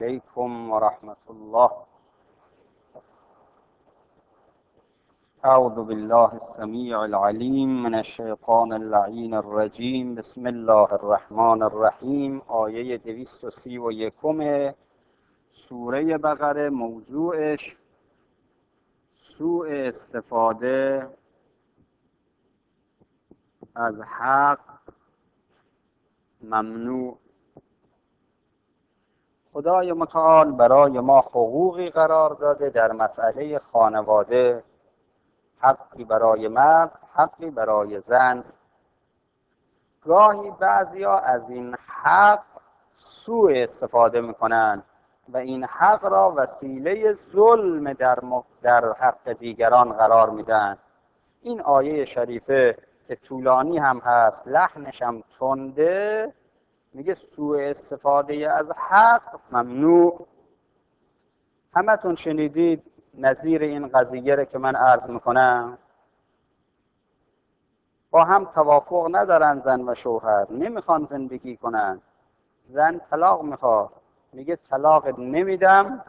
علیکم و رحمت الله. اعوذ بالله السمیع العلیم من الشیطان اللعین الرجیم. بسم الله الرحمن الرحیم. آیه 231 سوره بقره. موضوعش سوء استفاده از حق ممنوع. خدای متعال برای ما حقوقی قرار داده در مسئله خانواده، حقی برای مرد، حقی برای زن. گاهی بعضیا از این حق سوء استفاده میکنن و این حق را وسیله ظلم در حق دیگران قرار میدن. این آیه شریفه که طولانی هم هست، لحنش هم تنده، میگه سوء استفاده از حق ممنوع. همتون شنیدید نظیر این قضیه رو که من عرض میکنم. با هم توافق ندارن زن و شوهر، نمیخوان زندگی کنن. زن طلاق میخواد، میگه طلاق نمیدم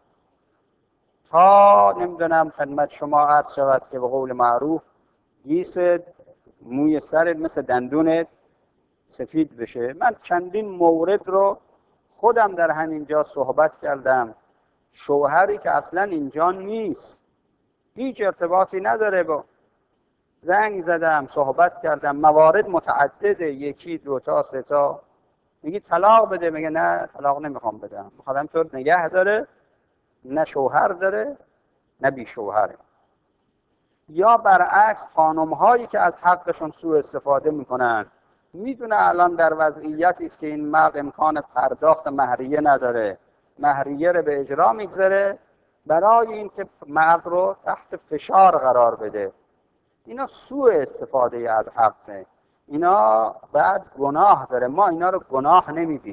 تا نمیدونم خدمت شما عرض شود که به قول معروف گیست موی سرت مثل دندونت سفید بشه. من چندین مورد رو خودم در همینجا صحبت کردم. شوهری که اصلا اینجا نیست، هیچ ارتباطی نداره، با زنگ زدم صحبت کردم، موارد متعدده، یکی دوتا ستا. میگی طلاق بده، میگه نه طلاق نمیخوام بدم، میخوام تو نگه داره، نه شوهر داره نه بی شوهره. یا برعکس خانم هایی که از حقشون سوء استفاده میکنن، میدونه الان در وضعیتی است که این مرد امکان پرداخت مهریه نداره، مهریه رو به اجرا میگذاره برای اینکه مرد رو تحت فشار قرار بده. اینا سوء استفاده از حقه، اینا بعد گناه داره. ما اینا رو گناه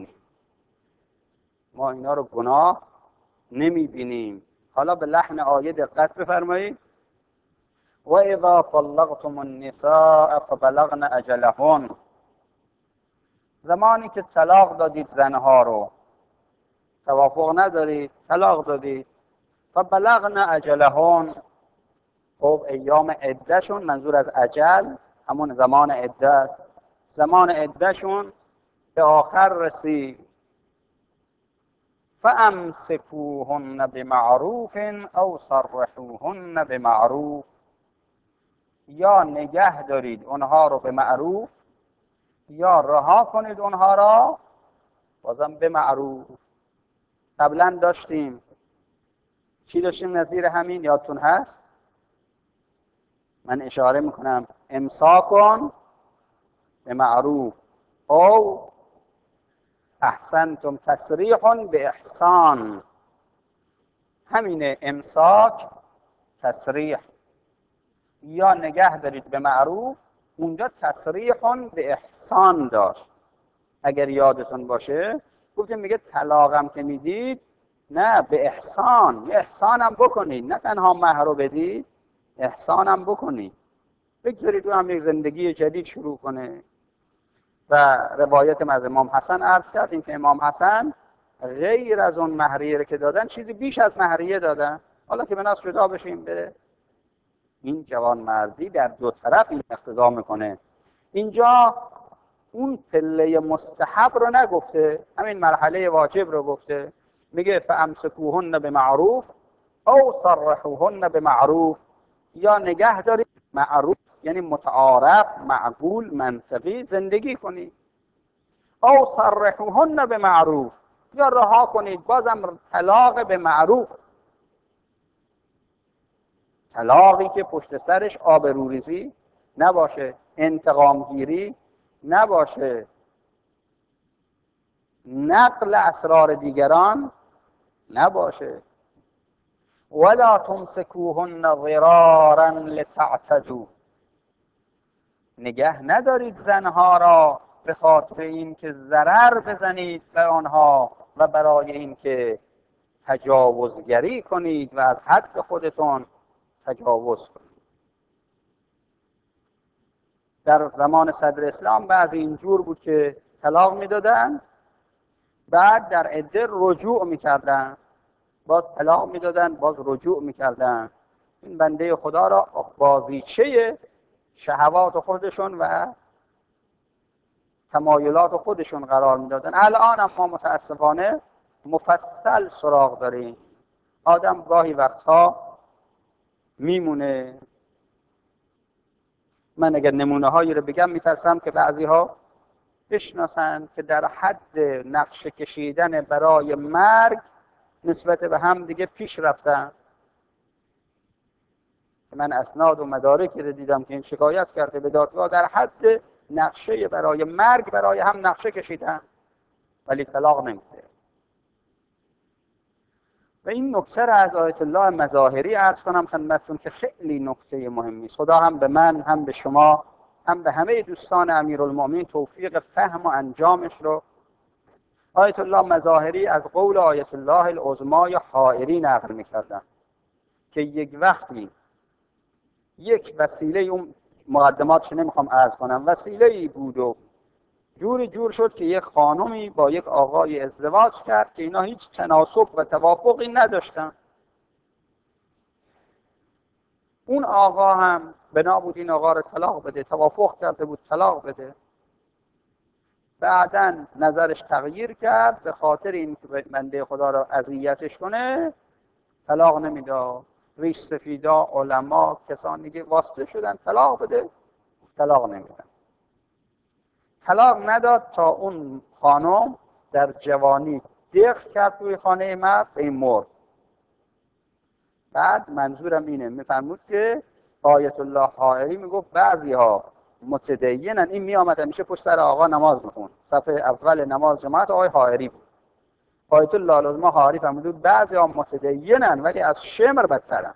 نمیبینیم. حالا به لحن آیه دقت بفرمایید. و اذا طلقتم النساء فبلغن اجلهن. زمانی که طلاق دادید زنها رو، توافق ندارید، طلاق دادید، فبلغن اجلهن. خب ایام عدهشون، منظور از اجل همون زمان عده است، زمان عدهشون به آخر رسید. فامسکوهن بمعروف او صرحوهن بمعروف. یا نگه دارید اونها رو به معروف یا رها کنید اونها را بازم به معروف. قبلا داشتیم چی داشتیم نظیر همین؟ یادتون هست؟ من اشاره میکنم امساکن به معروف او احسنتم تسریح به احسان. همینه، امساک تسریح. یا نگه دارید به معروف، اونجا تسریح به احسان داشت. اگر یادتون باشه گفتیم میگه طلاقم که میدید نه به احسان، یه احسانم بکنید، نه تنها مهر رو بدید، احسانم بکنید. بگذارید او هم یک زندگی جدید شروع کنه. و روایت از امام حسن عرض کردیم که امام حسن غیر از اون مهریه که دادن چیزی بیش از مهریه دادن. حالا که به ناس جدا بشیم بره. این جوان مردی در دو طرف این اقتضا میکنه. اینجا اون پله مستحب رو نگفته، همین مرحله واجب رو گفته. میگه فامسکوهن بمعروف او صرحوهن بمعروف. یا نگه دارید معروف، یعنی متعارف، معقول، منطقی زندگی کنید. او صرحوهن بمعروف، یا رها کنید، بازم طلاق به معروف. طلاقی که پشت سرش آبروریزی نباشه، انتقامگیری نباشه، نقل اسرار دیگران نباشه. ولا تمسکوهن ضرارا لتعتدوا. نگه ندارید زنها را به خاطر اینکه ضرر بزنید به آنها و برای اینکه تجاوزگری کنید و از حد خودتون تجاوز کنید. در زمان صدر اسلام بعضی اینجور بود که طلاق میدادن، بعد در عده رجوع میکردن، باز طلاق میدادن، باز رجوع میکردن. این بنده خدا را بازیچه شهوات خودشون و تمایلات خودشون قرار میدادن. الان هم ما متاسفانه مفصل سراغ داریم. آدم گاهی وقتها میمونه، من اگر نمونه هایی رو بگم میترسم که بعضی ها بشناسن که در حد نقشه کشیدن برای مرگ نسبت به هم دیگه پیش رفتن. من اسناد و مدارکی رو دیدم که این شکایت کرده به دادگاه، در حد نقشه برای مرگ برای هم نقشه کشیدن ولی طلاق نمیده. و این نکته را از آیت الله مظاهری عرض کنم خدمتتون که خیلی نکته مهمی است. خدا هم به من، هم به شما، هم به همه دوستان امیرالمومنین توفیق فهم و انجامش رو. آیت الله مظاهری از قول آیت الله العظمی حائری نقل می‌کردن که یک وقتی یک وسیله، اون مقدماتش نمیخوام عرض کنم، وسیله‌ای بود و جور شد که یک خانمی با یک آقای ازدواج کرد که اینا هیچ تناسب و توافقی نداشتن. اون آقا هم بنا بود این آقا رو طلاق بده، توافق کرده بود طلاق بده. بعداً نظرش تغییر کرد، به خاطر این که بنده خدا رو اذیتش کنه طلاق نمیداد. ریش سفیدا، علما، کسانی که واسطه شدن طلاق بده، طلاق نمیدن. طلاق نداد تا اون خانم در جوانی دق کرد توی خانه مرد، به این مرد. بعد منظورم اینه، میفرمود که آیت الله حائری میگفت بعضی ها متدینن. این میامد همیشه پشت سر آقا نماز میخوند، صفحه اول نماز جماعت آقای حائری بود. آیت الله العظمی حائری فرمود بعضی ها متدینن ولی از شمر بدترن.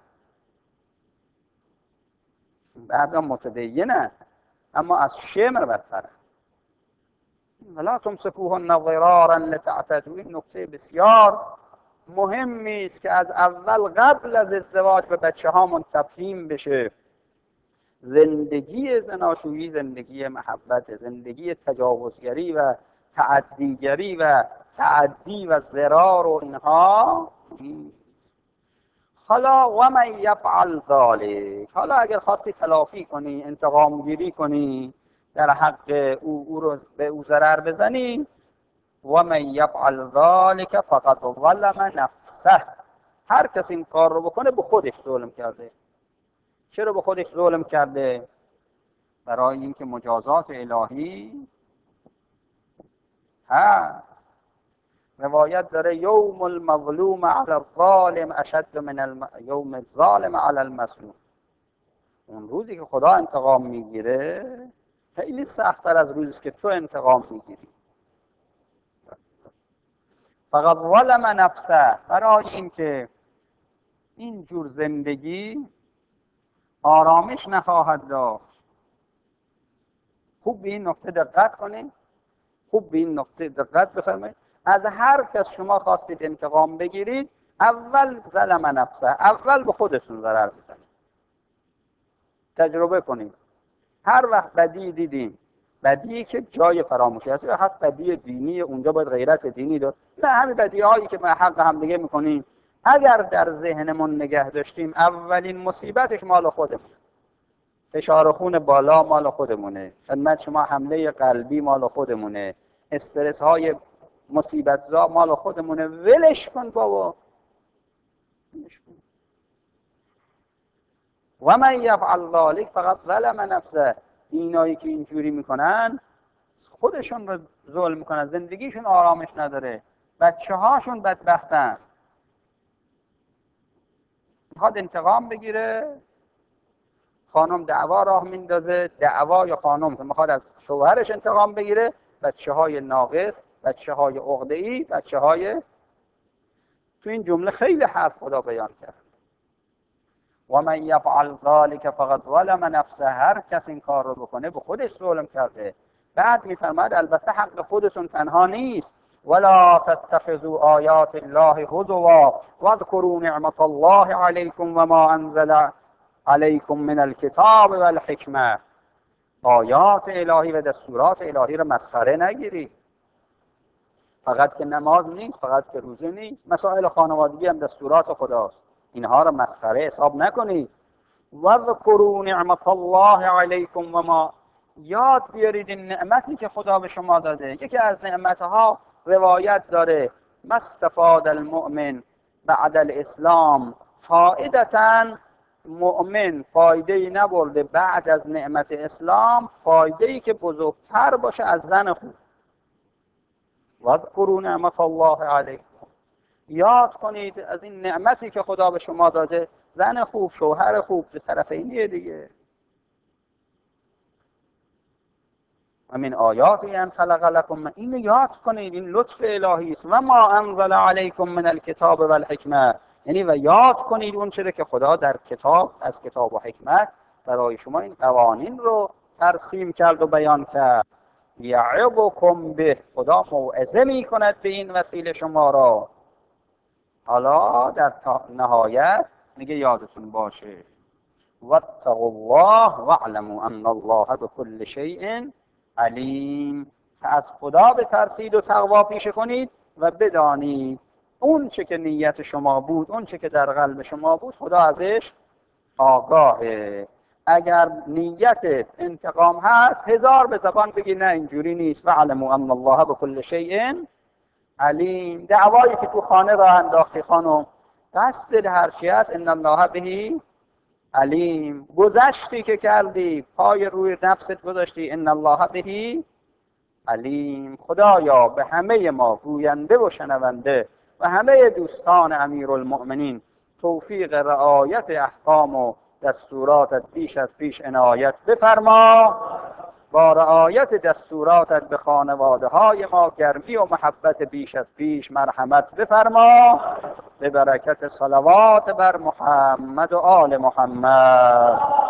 بعضی ها متدینن اما از شمر بدترن. ولا تمسکوهن ضرارا لتعتدوا. این نکته بسیار مهمی است که از اول قبل از ازدواج به بچه هامون تفهیم بشه. زندگی زناشویی زندگی محبت، زندگی تجاوزگری و تعدیگری و تعدی و ضرار و اینها. حالا و من یفعل ذلک، حالا اگر خواستی تلافی کنی، انتقام گیری کنی، در حق او رو به او ضرر بزنی، و من یفعل ذلک فقد ظلم نفسه، هر کس این کار رو بکنه به خودش ظلم کرده. چرا به خودش ظلم کرده؟ برای اینکه مجازات الهی هست. روایت داره یوم المظلوم علی الظالم اشد من یوم الظالم علی المظلوم. اون روزی که خدا انتقام میگیره خیلی سخت‌تر از روزی که تو انتقام میگیری. فقط ظلم نفسه، برای اینکه این جور زندگی آرامش نخواهد داشت. خوب به این نکته دقت کنید، خوب به این نکته دقت بفرمایید. از هر کس شما خواستید انتقام بگیرید، اول ظلم نفسه، اول به خودتون ضرر بزنید. تجربه کنید. هر وقت بدی دیدیم، بدی که جای فراموشی هست، یا حتی بدی دینی، اونجا باید غیرت دینی داشت. نه همین بدی هایی که به حق هم دیگه میکنیم، اگر در ذهنمون نگه داشتیم اولین مصیبتش مال خودمونه. فشار خون بالا مال خودمونه، خدمت شما حمله قلبی مال خودمونه، استرس های مصیبت زا مال خودمونه. ولش کن بابا، ولش کن. و من یفعل ذلک فقط ظلم نفسه. اینایی که اینجوری میکنن خودشون رو ظلم میکنن، زندگیشون آرامش نداره، بچه هاشون بدبختن. میخواد انتقام بگیره، خانم دعوا راه میندازه، دعوا یا خانم میخواد از شوهرش انتقام بگیره، بچه های ناقص، بچه های عقده‌ای، بچه های. تو این جمله خیلی حرف خدا بیان کرد. و من یفعل ذلک فقد ظلم نفسه، هر کس این کار رو بکنه به خودش ظلم کرده. بعد میفرماید البته حق خودتون تنها نیست، ولا تتخذوا آیات الله هزوا واذكروا نعمت الله علیکم و ما انزل علیکم من الکتاب والحکمه. آیات الهی و دستورات الهی رو مسخره نگیرید. فقط که نماز نیست، فقط که روزه نیست، مسائل خانوادگی هم دستورات خداست. اینها رو مسخره حساب نکنید. واذکروا نعمت الله علیکم و ما، یاد بیارید این نعمتی که خدا به شما داده. یکی از نعمتها روایت داره ما استفاد المؤمن بعد الاسلام فائدةً، مؤمن فایده ای نبرده بعد از نعمت اسلام فایده ای که بزرگتر باشه از زن خوب. واذکروا نعمت الله علیکم، یاد کنید از این نعمتی که خدا به شما داده، زن خوب، شوهر خوب، به طرفینیه دیگه. و من آیاتی ان خلق لكم، این یاد کنید، این لطف الهی است. و ما انزل علیکم من الکتاب و الحکمه، یعنی و یاد کنید اون چیزی که خدا در کتاب، از کتاب و حکمت برای شما این قوانین رو ترسیم کرد و بیان کرد. یعظکم به، خدا موعظه می کند به این وسیله شما را. حالا در نهایت میگه یادتون باشه واتقوا الله واعلموا ان الله بكل شیء علیم، از خدا بترسید و تقوا پیشه کنید و بدانید اون چه که نیت شما بود، اون چه که در قلب شما بود، خدا ازش آگاهه. اگر نیت انتقام هست، هزار به زبان بگی نه اینجوری نیست، واعلموا ان الله بكل شیء علیم. دعوایی که تو خانه راه انداختی خانم، قصد هر چی هست ان الله به علیم. گذشتی که کردی، پای روی نفست گذاشتی، ان الله به علیم. خدایا به همه ما گوینده و شنونده و همه دوستان امیرالمؤمنین توفیق رعایت احکام و دستوراتت بیش از پیش عنایت بفرما. با رعایت دستوراتت به خانواده های ما گرمی و محبت بیش از پیش مرحمت بفرما، به برکت صلوات بر محمد و آل محمد.